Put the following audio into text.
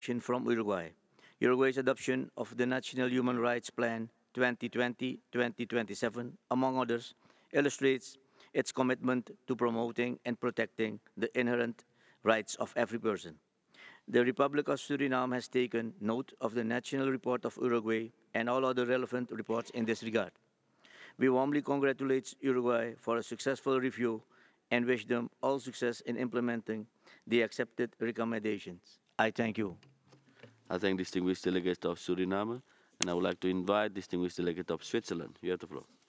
delegation from Uruguay. Uruguay's adoption of the National Human Rights Plan 2020-2027, among others, illustrates its commitment to promoting and protecting the inherent rights of every person. The Republic of Suriname has taken note of the National Report of Uruguay and all other relevant reports in this regard. We warmly congratulate Uruguay for a successful review and wish them all success in implementing the accepted recommendations. I thank you. I thank distinguished delegate of Suriname, and I would like to invite distinguished delegate of Switzerland. You have the floor.